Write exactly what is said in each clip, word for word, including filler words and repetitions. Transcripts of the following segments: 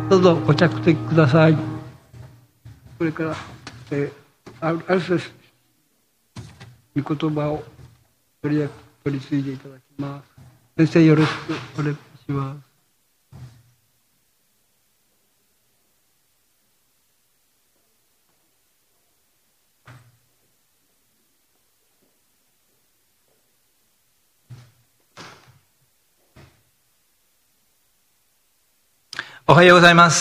どうぞご着席ください。それから、えー、アルセス御言葉を取り取り継いでいただきます。先生、よろしくお願いします。 おはようございます。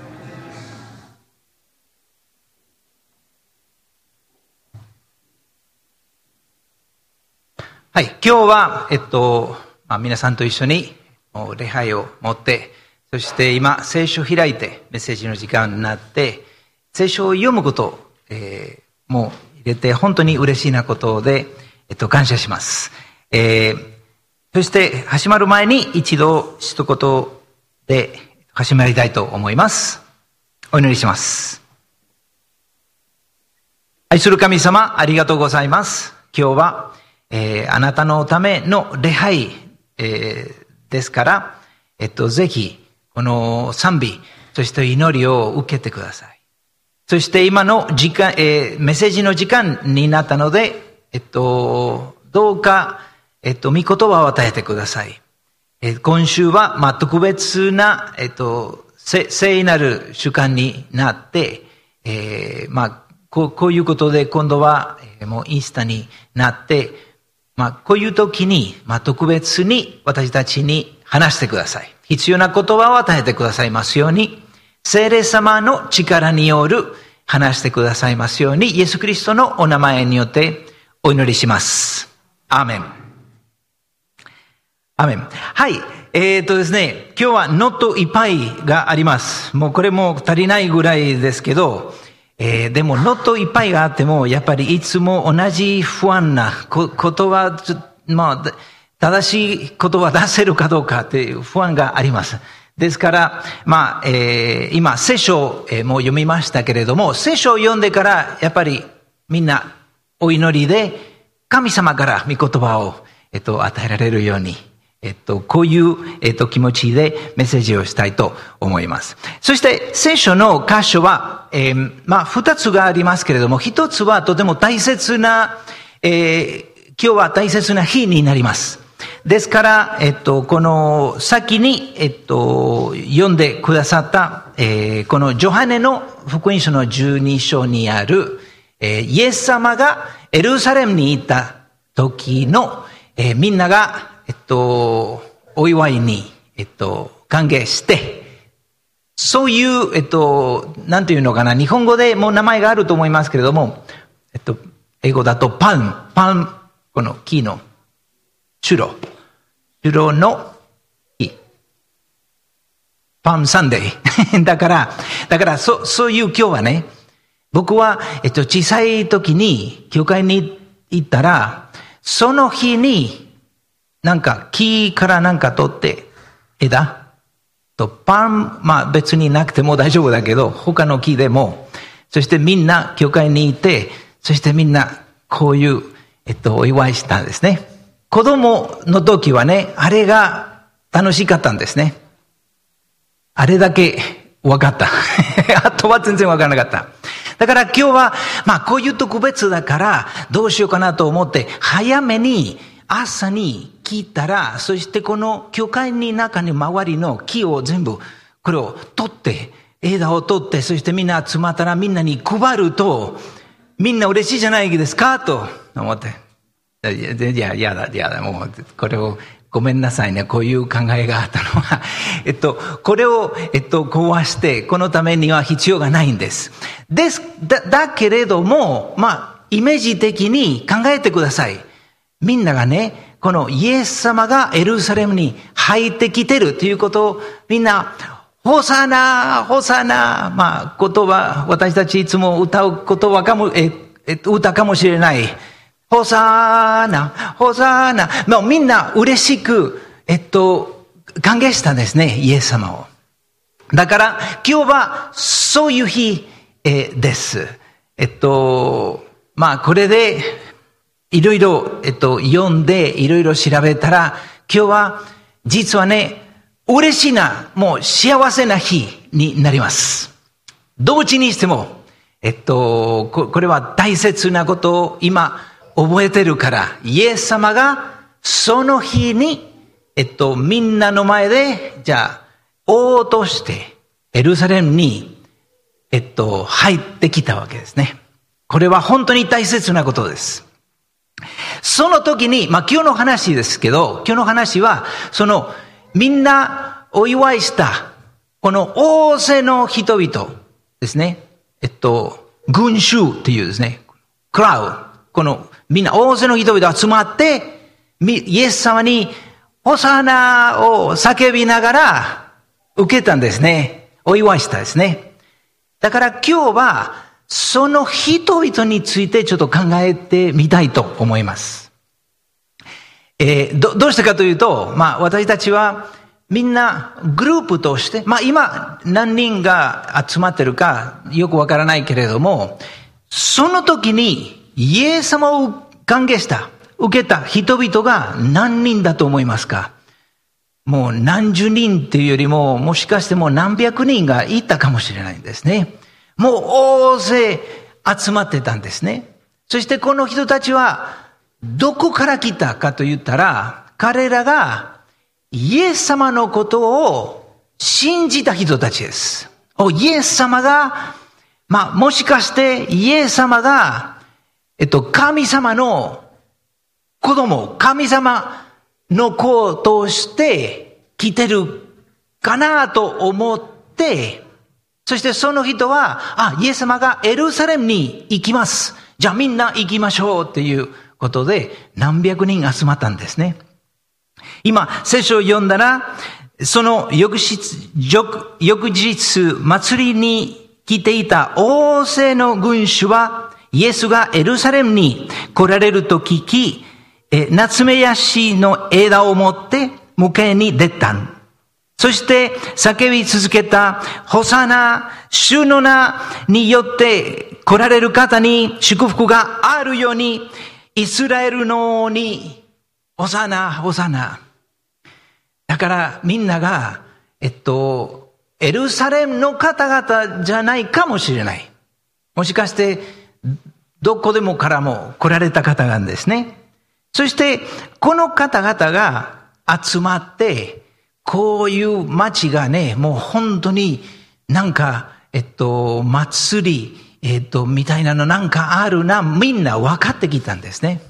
はい、今日は、えっと、まあ、皆さんと一緒に礼拝を持って、そして今、聖書を開いて、メッセージの時間になって、聖書を読むことを、えー、もう入れて、本当に嬉しいなことで、えっと、感謝します。えー、そして、始まる前に一度、一言で、始まりたいと思います。お祈りします。愛する神様、ありがとうございます。今日は、えー、あなたのための礼拝、えー、ですから、えっと、ぜひ、この賛美、そして祈りを受けてください。そして今の時間、えー、メッセージの時間になったので、えっと、どうか、えっと、御言葉を与えてください。今週は、まあ、特別な、えっと、聖なる習慣になって、えー、まあ、こう、こういうことで今度は、えー、もうインスタになって、まあ、こういう時に、まあ、特別に私たちに話してください。必要な言葉を与えてくださいますように、聖霊様の力による話してくださいますように、イエス・キリストのお名前によってお祈りします。アーメン。アメン。はい。えーとですね、今日はノットいっぱいがあります。もうこれも足りないぐらいですけど、えー、でもノットいっぱいがあっても、やっぱりいつも同じ不安なことは、まあ、正しいことは出せるかどうかという不安があります。ですから、まあ、えー、今、聖書を、えー、もう読みましたけれども、聖書を読んでから、やっぱりみんなお祈りで、神様から御言葉を、えっと、与えられるように、えっと、こういう、えっと、気持ちでメッセージをしたいと思います。そして、聖書の箇所は、えー、まあ、二つがありますけれども、一つはとても大切な、えー、今日は大切な日になります。ですから、えっと、この先に、えっと、読んでくださった、えー、このヨハネの福音書のじゅうに章にある、えー、イエス様がエルサレムに行った時の、えー、みんなが、えっと、お祝いに、えっと、歓迎して、そういう、えっと、なんていうのかな、日本語でもう名前があると思いますけれども、えっと、英語だとパン、パン、この木の、シュロ、シュロの木、パンサンデー。だから、だから、そ、そういう今日はね、僕は、えっと、小さい時に、教会に行ったら、その日に、なんか木からなんか取って枝とパン、まあ別になくても大丈夫だけど他の木でも、そしてみんな教会にいて、そしてみんなこういうえっとお祝いしたんですね。子供の時はね、あれが楽しかったんですね。あれだけ分かった。あとは全然分からなかった。だから今日はまあこういう特別だからどうしようかなと思って早めに朝に聞いたら、そしてこの教会に中に周りの木を全部、これを取って、枝を取って、そしてみんな集まったらみんなに配ると、みんな嬉しいじゃないですかと思って。いや、いやだ、いやだ、もう、これを、ごめんなさいね、こういう考えがあったのは、えっと、これを、えっと、壊して、このためには必要がないんです。です、だ、だけれども、まあ、イメージ的に考えてください。みんながね、このイエス様がエルサレムに入ってきてるということをみんな、ホサナ、ホサナ、まあ言葉、私たちいつも歌う言葉かも、え、え歌かもしれない。ホサナ、ホサナ、もうみんな嬉しく、えっと、歓迎したんですね、イエス様を。だから今日はそういう日、えです。えっと、まあこれで、いろいろ、えっと、読んで、いろいろ調べたら、今日は、実はね、嬉しいな、もう幸せな日になります。どっちにしても、えっと、ここれは大切なことを今覚えてるから、イエス様がその日に、えっと、みんなの前で、じゃあ、王として、エルサレムに、えっと、入ってきたわけですね。これは本当に大切なことです。その時に、まあ今日の話ですけど、今日の話は、その、みんなお祝いした、この大勢の人々ですね。えっと、群衆っていうですね、クラウド、このみんな大勢の人々集まって、イエス様にホサナを叫びながら受けたんですね。お祝いしたですね。だから今日はその人々についてちょっと考えてみたいと思います。えー、ど, どうしてかというと、まあ私たちはみんなグループとして、まあ今何人が集まってるかよくわからないけれども、その時にイエス様を歓迎した、受けた人々が何人だと思いますか？もう何十人っていうよりも、もしかしてもう何百人がいたかもしれないんですね。もう大勢集まってたんですね。そしてこの人たちはどこから来たかと言ったら、彼らがイエス様のことを信じた人たちです。イエス様が、まあもしかしてイエス様が、えっと神様の子供、神様の子として来てるかなと思って、そしてその人は、あ、イエス様がエルサレムに行きます。じゃあみんな行きましょうっていうことで何百人集まったんですね。今、聖書を読んだら、その翌日、翌日祭りに来ていた大勢の群衆は、イエスがエルサレムに来られると聞き、え、ナツメヤシの枝を持って迎えに出た。そして叫び続けた、ホサナ、主の名によって来られる方に祝福があるように、イスラエルの王に、ホサナ、ホサナ。だからみんなが、えっと、エルサレムの方々じゃないかもしれない。もしかして、どこでもからも来られた方なんですね。そして、この方々が集まって、こういう街がね、もう本当になんか、えっと、祭り、えっと、みたいなのなんかあるな、みんな分かってきたんですね。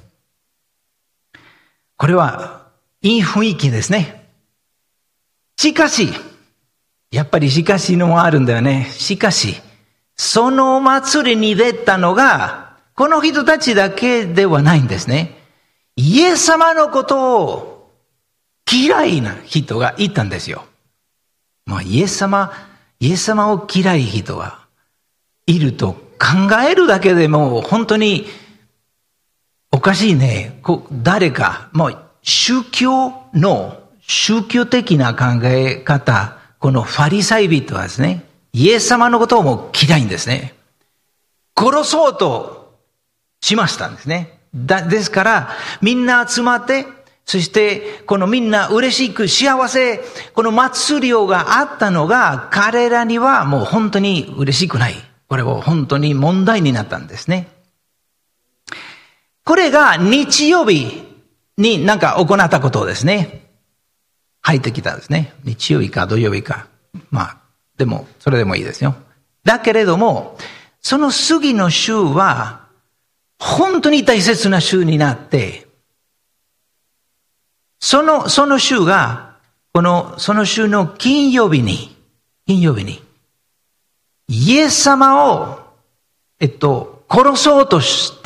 これは、いい雰囲気ですね。しかし、やっぱりしかしのもあるんだよね。しかし、その祭りに出たのが、この人たちだけではないんですね。イエス様のことを嫌いな人がいたんですよ。まあ、イエス様、イエス様を嫌い人はいると考えるだけでも本当におかしいね。こ誰か、もう宗教の宗教的な考え方、このファリサイ人はですね、イエス様のことをもう嫌いんですね。殺そうとしましたんですね。だですから、みんな集まって、そして、このみんな嬉しく幸せ、この祭りがあったのが、彼らにはもう本当に嬉しくない。これは本当に問題になったんですね。これが日曜日になんか行ったことですね。入ってきたんですね。日曜日か土曜日か。まあ、でも、それでもいいですよ。だけれども、その次の週は、本当に大切な週になって、その、その週が、この、その週の金曜日に、金曜日に、イエス様を、えっと、殺そうとして、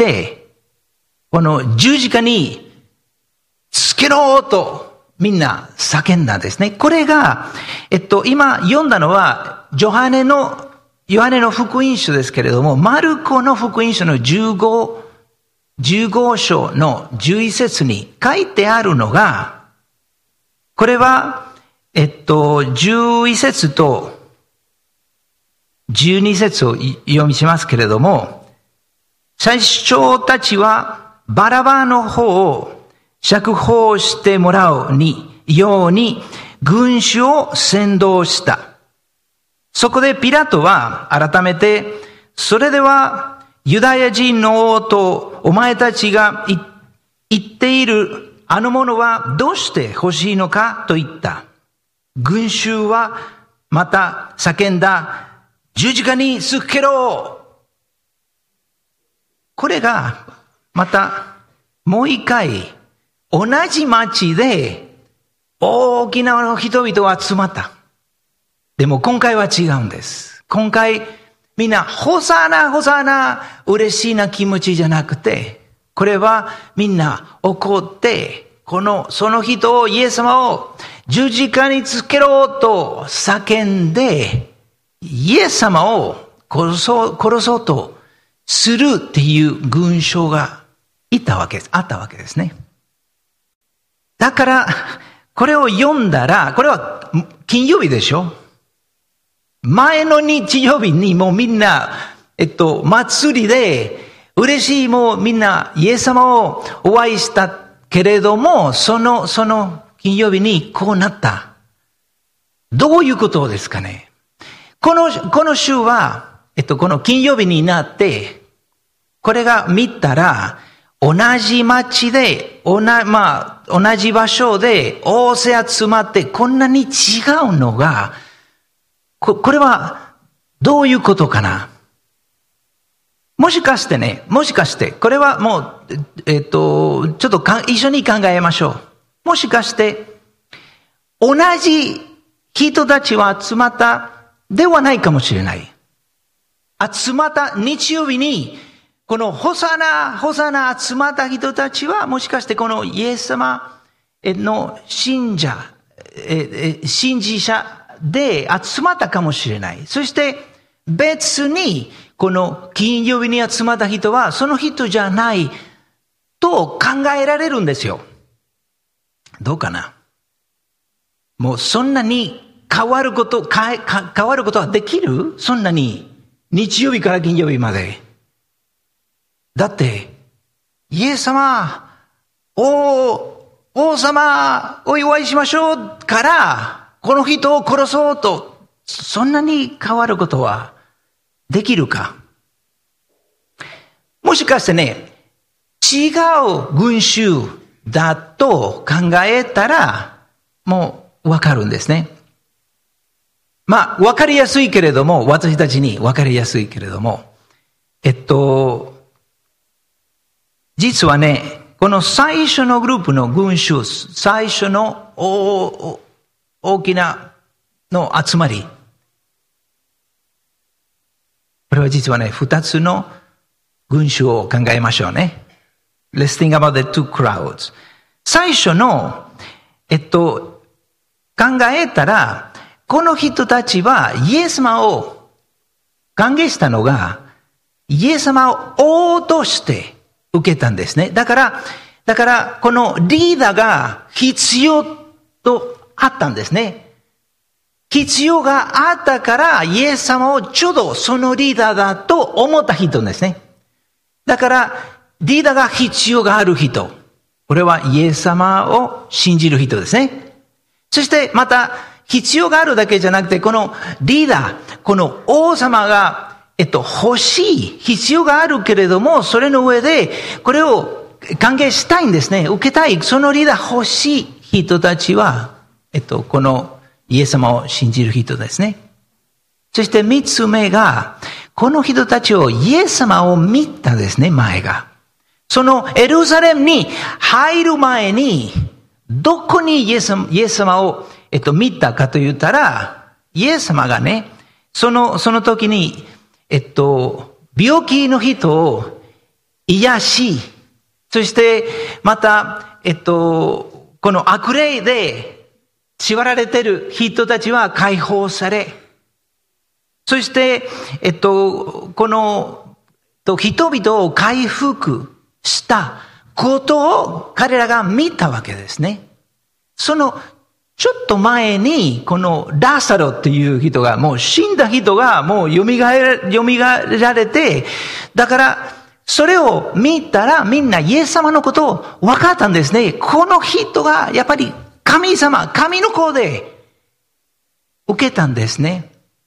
この十字架につけろとみんな叫んだんですね。これが、えっと、今読んだのは、ヨハネの、ヨハネの福音書ですけれども、マルコの福音書のじゅうご、じゅうご章のじゅういち節に書いてあるのが、これは、えっと、じゅういち節とじゅうに節を読みしますけれども、最初たちはバラバの方を釈放してもらうにように群衆を先導した。 そこでピラトは改めて、それではユダヤ人の王とお前たちが言っているあのものはどうして欲しいのかと言った。群衆はまた叫んだ。十字架につけろ。これがまたもう一回同じ町で大きな人々が集まった。でも今回は違うんです。今回みんなホサナホサナ嬉しいな気持ちじゃなくて、これはみんな怒って、このその人をイエス様を十字架につけろと叫んで、イエス様を殺そう、殺そうとするっていう群衆がいたわけです。あったわけですね。だから、これを読んだら、これは金曜日でしょ？前の日曜日にもうみんな、えっと、祭りで、嬉しいもうみんなイエス様をお会いしたけれども、その、その金曜日にこうなった。どういうことですかね？この、この週は、えっと、この金曜日になって、これが見たら、同じ町で、おな、まあ、同じ場所で大勢集まって、こんなに違うのが、こ、これは、どういうことかな？もしかしてね、もしかして、これはもう、えっと、ちょっとか一緒に考えましょう。もしかして、同じ人たちは集まったではないかもしれない。集まった日曜日に、このホサナ、ホサナ集まった人たちは、もしかしてこのイエス様の信者、信じ者で集まったかもしれない。そして別に、この金曜日に集まった人は、その人じゃないと考えられるんですよ。どうかな？もうそんなに変わること、変わることはできる？そんなに日曜日から金曜日まで。だって、イエス様、王、王様、お祝いしましょうから、この人を殺そうと、そんなに変わることはできるか？もしかしてね、違う群衆だと考えたら、もうわかるんですね。まあ、わかりやすいけれども、私たちにわかりやすいけれども、えっと、実はね、この最初のグループの群衆、最初の大、大きなの集まり、これは実はね、二つの群衆を考えましょうね。Let's think about the two crowds. 最初の、えっと、考えたら、この人たちはイエス様を歓迎したのが、イエス様を王として受けたんですね。だから、だから、このリーダーが必要とあったんですね。必要があったから、イエス様をちょうどそのリーダーだと思った人ですね。だから、リーダーが必要がある人。これはイエス様を信じる人ですね。そしてまた、必要があるだけじゃなくて、このリーダー、この王様が、えっと、欲しい、必要があるけれども、それの上で、これを歓迎したいんですね。受けたい。そのリーダー欲しい人たちは、えっと、このイエス様を信じる人ですね。そして三つ目が、この人たちをイエス様を見たですね、前が。そのエルサレムに入る前に、どこにイエス、イエス様を、えっと、見たかと言ったら、イエス様がね、その、その時に、えっと、病気の人を癒し、そしてまた、えっと、この悪霊で縛られている人たちは解放され、そして、えっと、この、人々を回復したことを彼らが見たわけですね。その、ちょっと前に、このラサロっていう人が、もう死んだ人がもう蘇られて、だから、それを見たらみんなイエス様のことを分かったんですね。この人がやっぱり神様、神の子で受けたんですね。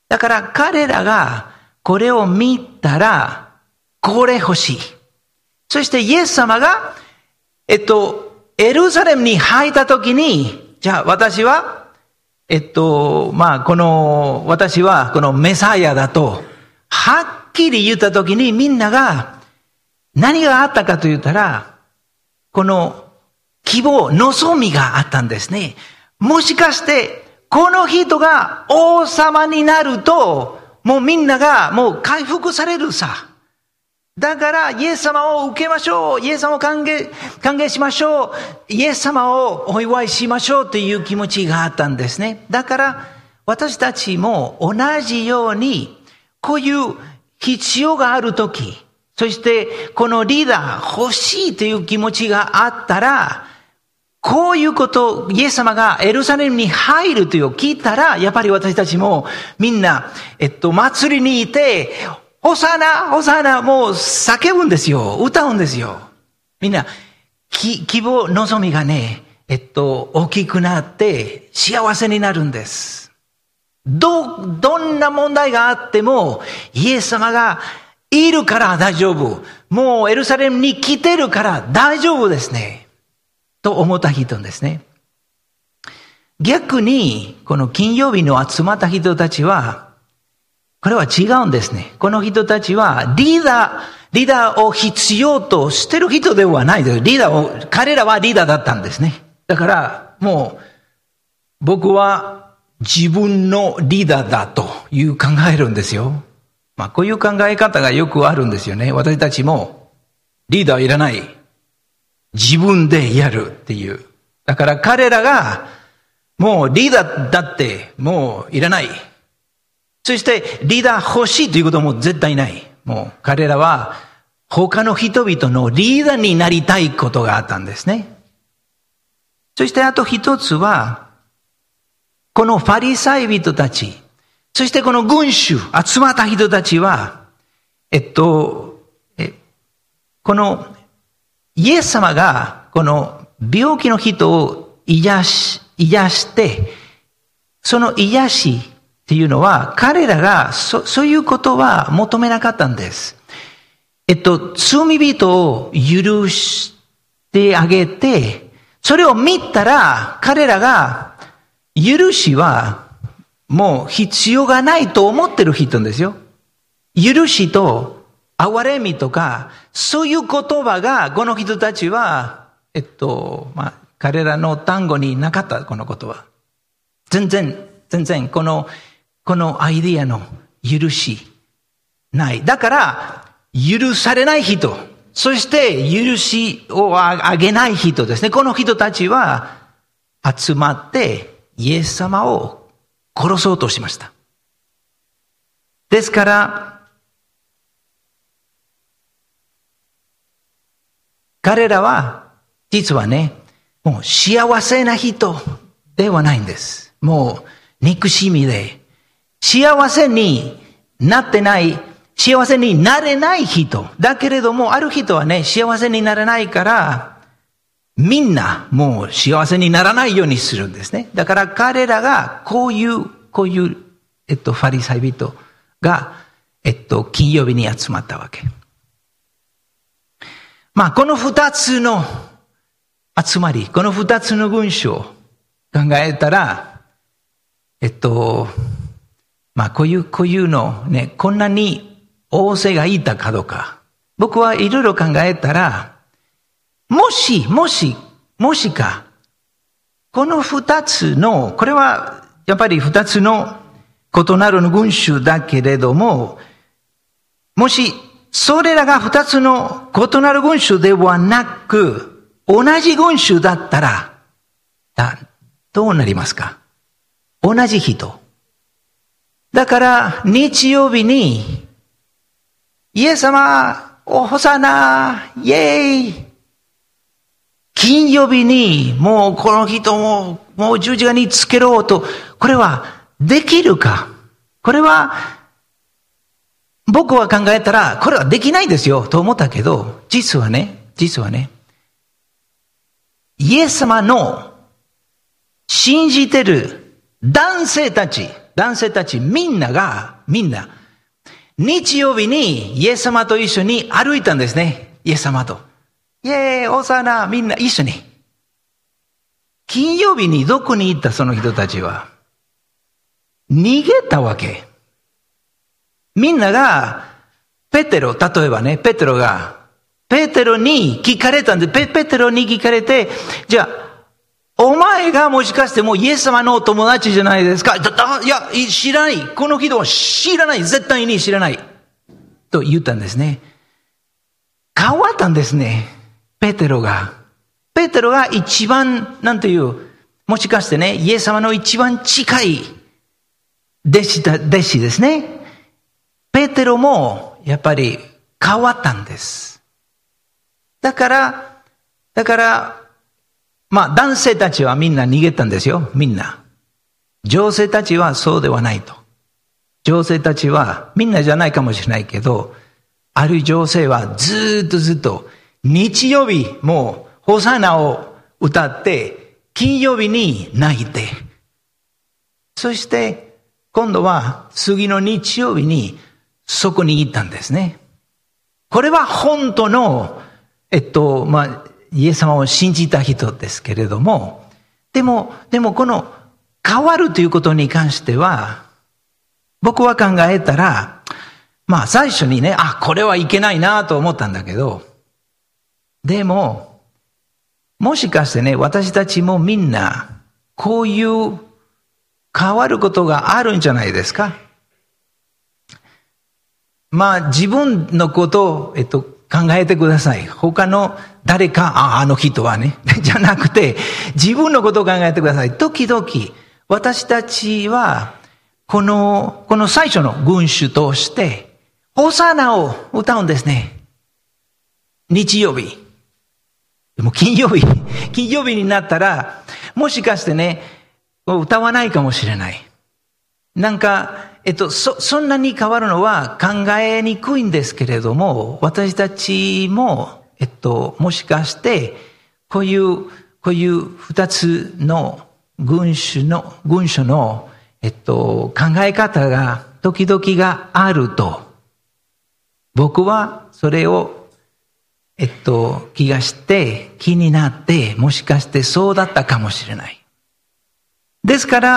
だから彼らがこれを見たら、これ欲しい。そしてイエス様が、えっと、エルサレムに入った時に、じゃあ私は、えっと、まあ、この、私はこのメサイアだと、はっきり言った時にみんなが、何があったかと言ったら、この希望、望みがあったんですね。もしかして、この人が王様になると、もうみんながもう回復されるさ。だからイエス様を受けましょう。イエス様を歓迎、歓迎しましょう。イエス様をお祝いしましょうという気持ちがあったんですね。だから私たちも同じように、こういう必要があるとき、そしてこのリーダー欲しいという気持ちがあったら、こういうこと、イエス様がエルサレムに入るという聞いたら、やっぱり私たちもみんな、えっと、祭りにいて、ホサナ、ホサナ、もう叫ぶんですよ。歌うんですよ。みんな、き希望、望みがね、えっと、大きくなって幸せになるんです。ど、どんな問題があっても、イエス様がいるから大丈夫。もうエルサレムに来てるから大丈夫ですね。と思った人ですね。逆に、この金曜日の集まった人たちは、これは違うんですね。この人たちはリーダー、リーダーを必要としてる人ではないです。リーダーを、彼らはリーダーだったんですね。だから、もう、僕は自分のリーダーだという考えるんですよ。まあ、こういう考え方がよくあるんですよね。私たちも、リーダーいらない。自分でやるっていう。だから彼らが、もうリーダーだってもういらない。そしてリーダー欲しいということも絶対ない。もう彼らは他の人々のリーダーになりたいことがあったんですね。そしてあと一つは、このファリサイ人たち、そしてこの群衆、集まった人たちは、えっと、えこのイエス様がこの病気の人を癒し、癒して、その癒しっていうのは彼らが そ, そういうことは求めなかったんです。えっと、罪人を許してあげて、それを見たら彼らが許しはもう必要がないと思ってる人ですよ。許しと憐れみとか、そういう言葉が、この人たちは、えっと、まあ、彼らの単語になかった、この言葉。全然、全然、この、このアイディアの許し、ない。だから、許されない人、そして許しをあげない人ですね。この人たちは、集まって、イエス様を殺そうとしました。ですから、彼らは、実はね、もう幸せな人ではないんです。もう憎しみで、幸せになってない、幸せになれない人。だけれども、ある人はね、幸せになれないから、みんなもう幸せにならないようにするんですね。だから彼らがこういう、こういう、えっと、ファリサイ人が、えっと、金曜日に集まったわけ。まあ、この二つの集まり、この二つの群衆を考えたら、えっと、まあ、こういう、こういうのね、こんなに大勢がいたかどうか。僕はいろいろ考えたら、もし、もし、もしか、この二つの、これはやっぱり二つの異なる群衆だけれども、もし、それらが二つの異なる群衆ではなく、同じ群衆だったら、だどうなりますか？同じ人。だから、日曜日に、イエス様、おホサナ、イェーイ。金曜日に、もうこの人も、もう十字架につけろと、これはできるか？これは、僕は考えたら、これはできないですよ、と思ったけど、実はね、実はね、イエス様の信じてる男性たち、 男性たちみんなが、みんな、日曜日にイエス様と一緒に歩いたんですね。イエス様と。イエーイ、オサナ、みんな一緒に。金曜日にどこに行ったその人たちは。逃げたわけ。みんなが、ペテロ、例えばね、ペテロが、ペテロに聞かれたんで、ペ、ペテロに聞かれて、じゃあ、お前がもしかしてもうイエス様のお友達じゃないですか。だだいや、知らない。この人は知らない。絶対に知らない。と言ったんですね。変わったんですね。ペテロが。ペテロが一番、なんていう、もしかしてね、イエス様の一番近い弟子だ、弟子ですね。ペテロもやっぱり変わったんです。だから、だから、まあ男性たちはみんな逃げたんですよ。みんな。女性たちはそうではないと。女性たちはみんなじゃないかもしれないけど、ある女性はずっとずっと日曜日もうホサナを歌って金曜日に泣いて、そして今度は次の日曜日にそこに行ったんですね。これは本当の、えっと、まあ、イエス様を信じた人ですけれども、でも、でもこの変わるということに関しては、僕は考えたら、まあ最初にね、あ、これはいけないなと思ったんだけど、でも、もしかしてね、私たちもみんな、こういう変わることがあるんじゃないですか。まあ自分のことを、えっと、考えてください。他の誰か、あ、あの人はね、じゃなくて、自分のことを考えてください。時々、私たちは、この、この最初の群衆として、ホサナを歌うんですね。日曜日。でも金曜日、金曜日になったら、もしかしてね、歌わないかもしれない。なんか、えっと、そ、そんなに変わるのは考えにくいんですけれども、私たちも、えっと、もしかして、こういう、こういう二つの群衆の、群衆の、えっと、考え方が時々があると、僕はそれを、えっと、気がして、気になって、もしかしてそうだったかもしれない。ですから、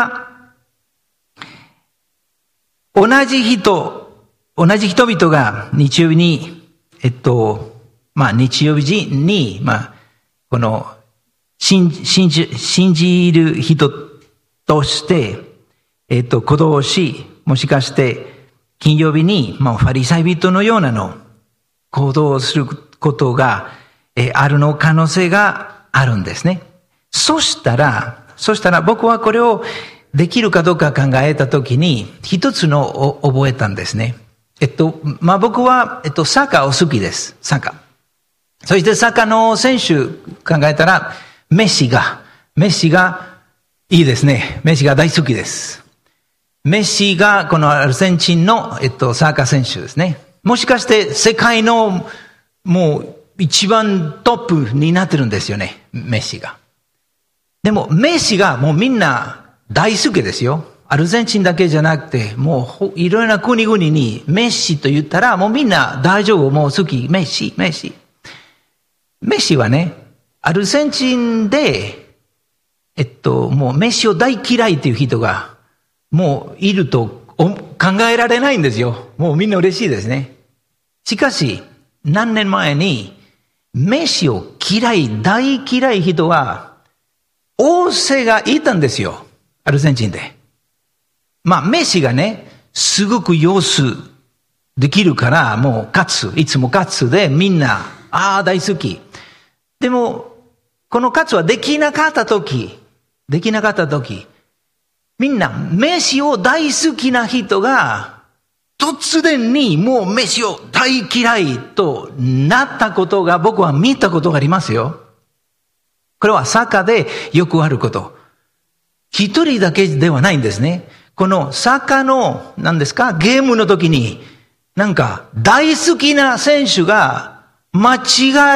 同じ人、同じ人々が日曜日に、えっと、まあ日曜日に、まあ、この、信じ、信じ、信じる人として、えっと、行動をし、もしかして金曜日に、まあ、ファリサイ人のようなの行動をすることが、えー、あるの可能性があるんですね。そしたら、そしたら僕はこれをできるかどうか考えたときに、一つのを覚えたんですね。えっと、まあ、僕は、えっと、サッカーを好きです。サッカー。そしてサッカーの選手考えたら、メッシが、メッシがいいですね。メッシが大好きです。メッシがこのアルゼンチンの、えっと、サッカー選手ですね。もしかして世界のもう一番トップになってるんですよね。メッシが。でもメッシがもうみんな大好きですよ。アルゼンチンだけじゃなくて、もういろいろな国々にメッシと言ったらもうみんな大丈夫、もう好き、メッシ、メッシ。メッシはね、アルゼンチンで、えっと、もうメッシを大嫌いという人がもういると考えられないんですよ。もうみんな嬉しいですね。しかし、何年前に、メッシを嫌い、大嫌い人は、大勢がいたんですよ。アルゼンチンで。まあ、メッシがね、すごく様子できるから、もう勝つ、いつも勝つで、みんな、ああ、大好き。でも、この勝つはできなかったとき、できなかったとき、みんな、メッシを大好きな人が、突然にもうメッシを大嫌いとなったことが僕は見たことがありますよ。これはサッカーでよくあること。一人だけではないんですね。このサッカーの、何ですか、ゲームの時に、なんか大好きな選手が間違っ 、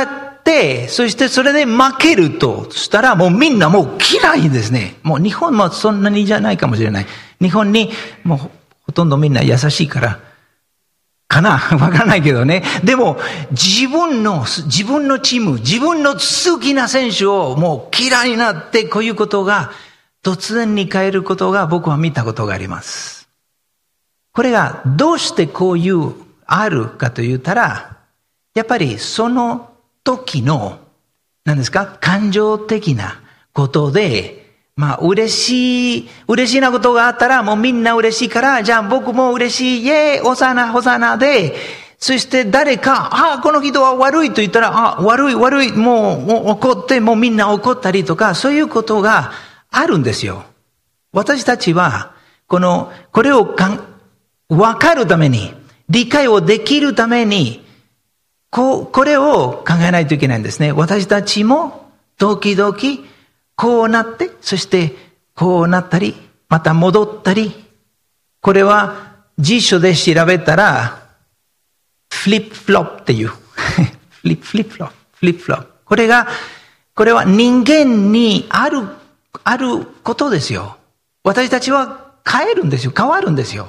そしてそれで負けるとしたら、もうみんなもう嫌いですね。もう日本もそんなにじゃないかもしれない。日本にもうほとんどみんな優しいから、かなわからないけどね。でも、自分の、自分のチーム、自分の好きな選手をもう嫌いになって、こういうことが突然に変えることが僕は見たことがあります。これがどうしてこういうあるかと言ったら、やっぱりその時の、何ですか、感情的なことで、まあ、嬉しい、嬉しいなことがあったら、もうみんな嬉しいから、じゃあ僕も嬉しい、イェーイ、ホサナ、ホサナで、そして誰か、ああ、この人は悪いと言ったら、ああ、悪い、悪い、もう、もう怒って、もうみんな怒ったりとか、そういうことがあるんですよ。私たちは、この、これをかん、わかるために、理解をできるために、こう、これを考えないといけないんですね。私たちも、時々、こうなって、そしてこうなったり、また戻ったり、これは辞書で調べたら、フリップフロップっていう。フリップフリップフロップ、フリップフロップ。これが、これは人間にある、あることですよ。私たちは変えるんですよ。変わるんですよ。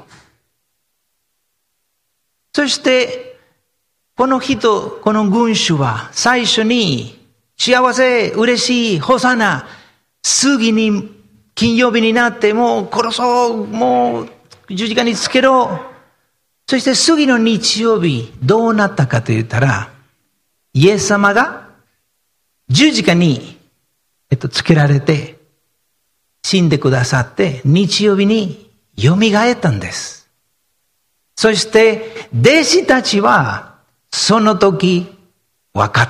そして、この人、この群衆は最初に、幸せ、嬉しい、ホサナ、次に金曜日になってもう殺そう、もう十字架につけろ。そして次の日曜日どうなったかと言ったら、イエス様が十字架に、えっと、つけられて死んでくださって日曜日に蘇ったんです。そして弟子たちはその時分かった。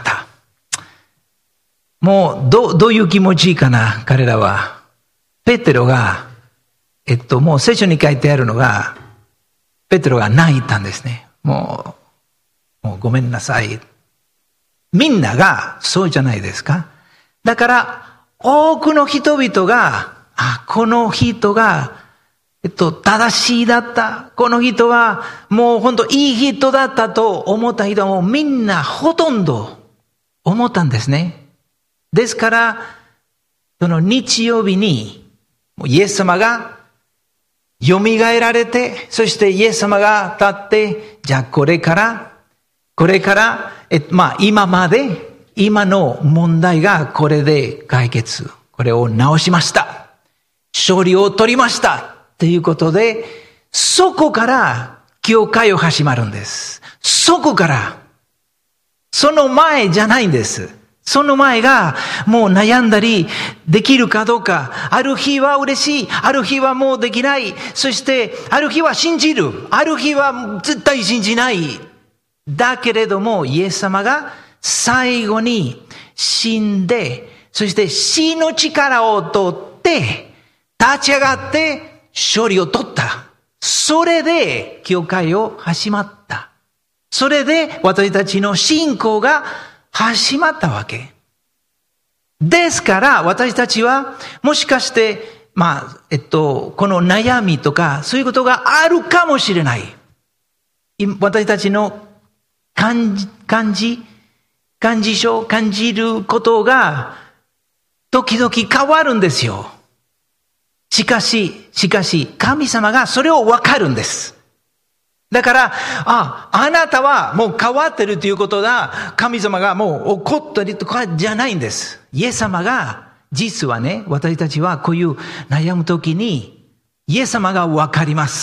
もう、ど、どういう気持ちかな、彼らは。ペテロが、えっと、もう聖書に書いてあるのが、ペテロが泣いたんですね。もう、もうごめんなさい。みんながそうじゃないですか。だから、多くの人々が、あ、この人が、えっと、正しいだった。この人は、もう本当いい人だったと思った人もみんなほとんど思ったんですね。ですから、その日曜日に、イエス様が蘇られて、そしてイエス様が立って、じゃあこれから、これから、えまあ今まで、今の問題がこれで解決。これを直しました。勝利を取りました。ということで、そこから教会を始まるんです。そこから、その前じゃないんです。その前がもう悩んだりできるかどうか。ある日は嬉しい。ある日はもうできない。そしてある日は信じる。ある日は絶対信じない。だけれどもイエス様が最後に死んで、そして死の力を取って立ち上がって勝利を取った。それで教会を始まった。それで私たちの信仰が始まったわけ。ですから私たちはもしかしてまあえっとこの悩みとかそういうことがあるかもしれない。私たちの感じ感じ感じ性感じることが時々変わるんですよ。しかししかし神様がそれを分かるんです。だから、あ、あなたはもう変わってるということだ。神様がもう怒ったりとかじゃないんです。イエス様が、実はね、私たちはこういう悩むときに、イエス様がわかります。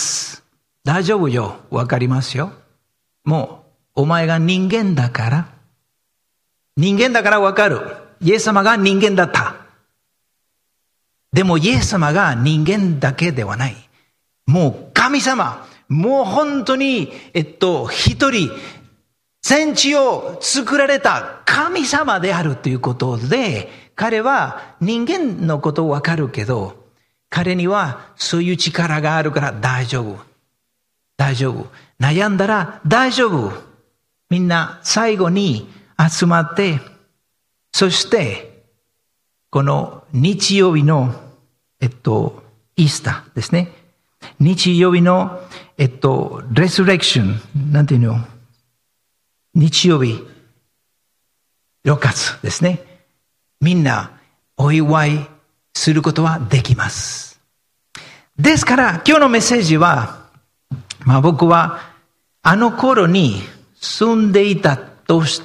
大丈夫よ。わかりますよ。もう、お前が人間だから。人間だからわかる。イエス様が人間だった。でもイエス様が人間だけではない。もう神様。もう本当に、えっと、一人、全地を作られた神様であるということで、彼は人間のことをわかるけど、彼にはそういう力があるから大丈夫。大丈夫。悩んだら大丈夫。みんな最後に集まって、そして、この日曜日の、えっと、イースターですね。日曜日の、えっと、レスレクション、なんていうの？日曜日。 ろくがつですね。みんなお祝いすることはできます。ですから今日のメッセージは、まあ僕はあの頃に住んでいたとして、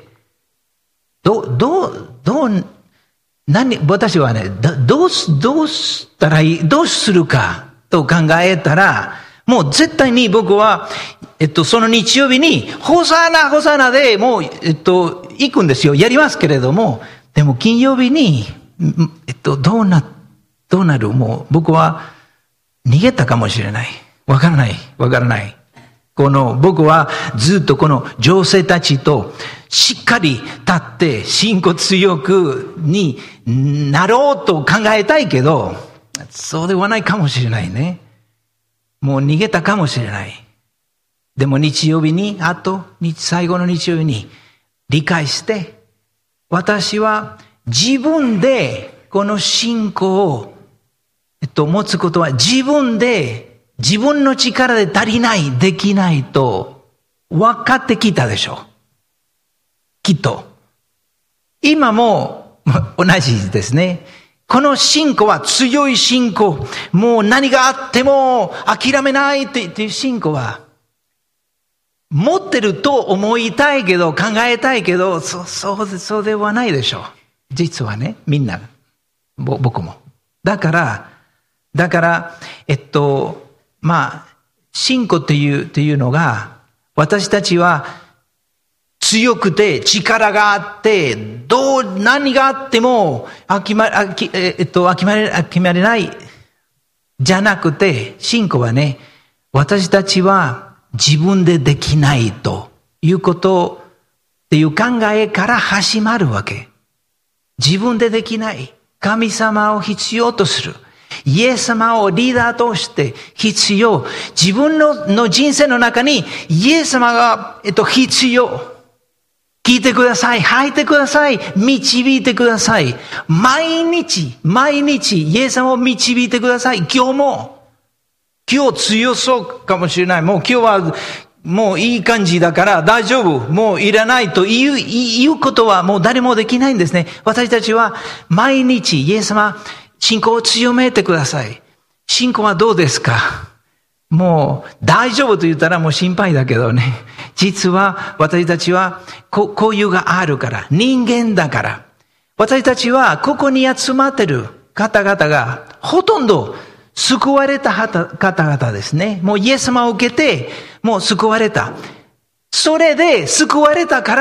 どう、どう、どう、何、私はね、どう、どうしたらいい、どうするかと考えたら、もう絶対に僕は、えっと、その日曜日に、ホサーナ、ホサーナでもう、えっと、行くんですよ。やりますけれども、でも金曜日に、えっと、どうな、どうなる、もう僕は逃げたかもしれない。わからない、わからない。この、僕はずっとこの女性たちとしっかり立って信仰強くになろうと考えたいけど、そうではないかもしれないね。もう逃げたかもしれない。でも日曜日に、あと最後の日曜日に理解して、私は自分でこの信仰を、えっと、持つことは自分で、自分の力で足りない、できないと分かってきたでしょう。きっと。今も同じですね。この信仰は強い信仰。もう何があっても諦めないっていう信仰は、持ってると思いたいけど、考えたいけど、そう、そう、そうではないでしょう。実はね、みんな、ぼ僕も。だから、だから、えっと、まあ、信仰っていう、っていうのが、私たちは強くて力があって、どう、何があっても、諦め、えっと、諦め、諦めない、じゃなくて、信仰はね、私たちは自分でできないということっていう考えから始まるわけ。自分でできない。神様を必要とする。イエス様をリーダーとして必要。自分 の, の人生の中にイエス様が、えっと、必要。聞いてください。吐いてください。導いてください。毎日、毎日イエス様を導いてください。今日も。今日強そうかもしれない。もう今日はもういい感じだから大丈夫。もういらないという、言うことはもう誰もできないんですね。私たちは毎日イエス様、信仰を強めてください。信仰はどうですか？もう大丈夫と言ったらもう心配だけどね。実は私たちはこ交友があるから、人間だから。私たちはここに集まってる方々がほとんど救われた方々ですね。もうイエス様を受けて、もう救われた。それで救われたから、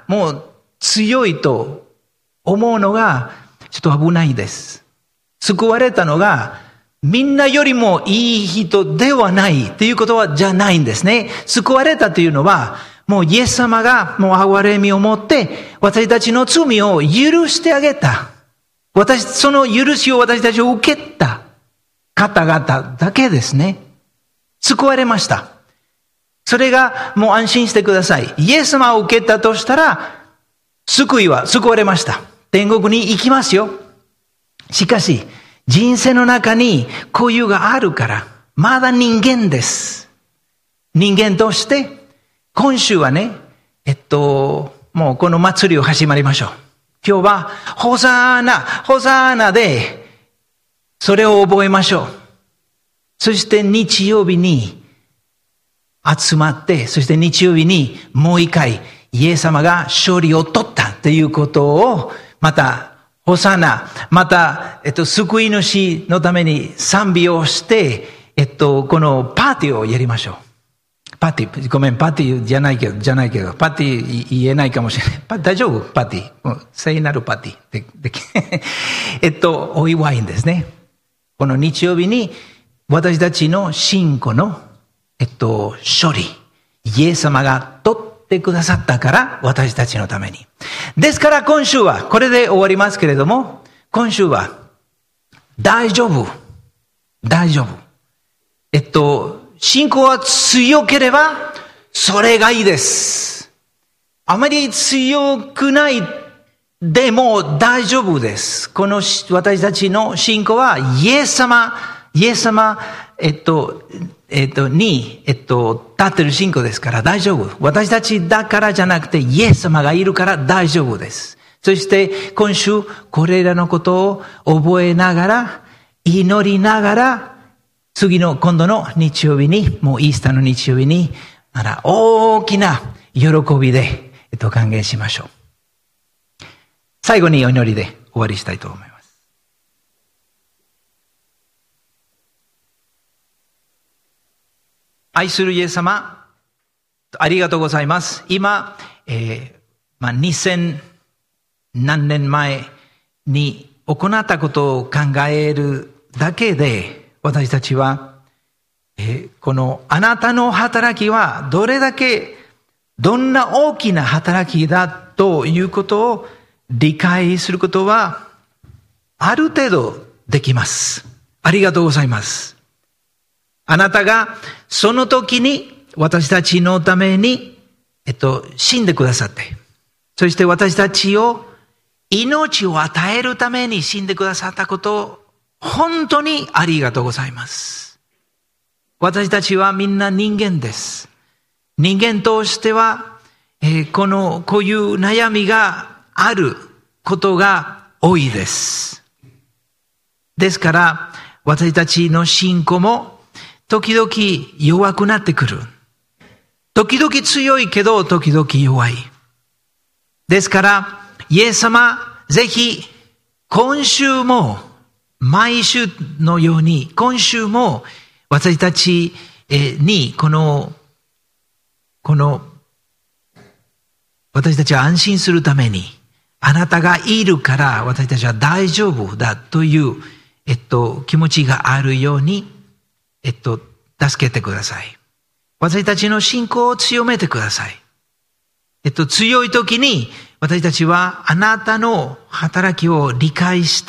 もう強いと思うのがちょっと危ないです。救われたのがみんなよりもいい人ではないっていうことはじゃないんですね。救われたというのは、もうイエス様がもう憐れみを持って私たちの罪を許してあげた。私、その許しを私たちを受けた方々だけですね。救われました。それがもう安心してください。イエス様を受けたとしたら、救いは救われました。天国に行きますよ。しかし、人生の中に交友があるから、まだ人間です。人間として、今週はね、えっと、もうこの祭りを始まりましょう。今日は、ホサーナ、ホサーナで、それを覚えましょう。そして日曜日に集まって、そして日曜日にもう一回、イエス様が勝利を取ったということを、また、ホサナ、また、えっと、救い主のために賛美をして、えっと、このパーティーをやりましょう。パーティー、ごめん、パーティーじゃないけど、じゃないけど、パーティー言えないかもしれない。パ大丈夫パーティー。聖なるパーティー。ででえっと、お祝いですね。この日曜日に、私たちの信仰の、えっと、勝利。イエス様が取ってくださったから、私たちのために。ですから今週は、これで終わりますけれども、今週は、大丈夫。大丈夫。えっと、信仰は強ければ、それがいいです。あまり強くないでも大丈夫です。この私たちの信仰は、イエス様、イエス様、えっと、 えっと、に、えっと、立ってる信仰ですから大丈夫。私たちだからじゃなくて、イエス様がいるから大丈夫です。そして、今週、これらのことを覚えながら、祈りながら、次の、今度の日曜日に、もうイースターの日曜日に、まだ大きな喜びで、えっと、歓迎しましょう。最後にお祈りで終わりしたいと思います。愛するイエス様、ありがとうございます。今、えー、まあ、にせん何年前に行ったことを考えるだけで、私たちは、えー、このあなたの働きはどれだけ、どんな大きな働きだということを理解することは、ある程度できます。ありがとうございます。あなたがその時に私たちのために、えっと、死んでくださって、そして私たちを命を与えるために死んでくださったことを本当にありがとうございます。私たちはみんな人間です。人間としては、えー、この、こういう悩みがあることが多いです。ですから、私たちの信仰も時々弱くなってくる。時々強いけど時々弱い。ですから、イエス様、ぜひ今週も毎週のように今週も私たちにこのこの私たちは安心するためにあなたがいるから私たちは大丈夫だというえっと気持ちがあるようにえっと助けてください。私たちの信仰を強めてください。えっと強い時に私たちはあなたの働きを理解して、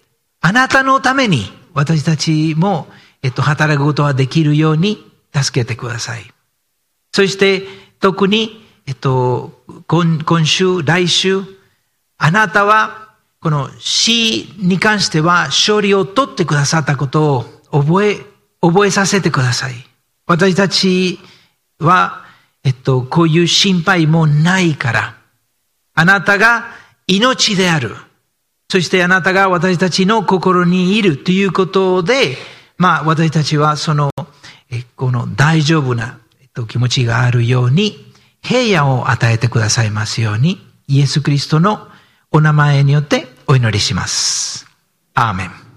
あなたのために私たちも、えっと、働くことができるように助けてください。そして特に、えっと、今, 今週、来週、あなたはこの死に関しては勝利を取ってくださったことを覚え、覚えさせてください。私たちは、えっと、こういう心配もないから、あなたが命である。そしてあなたが私たちの心にいるということで、まあ私たちはその、この大丈夫な気持ちがあるように、平安を与えてくださいますように、イエス・キリストのお名前によってお祈りします。アーメン。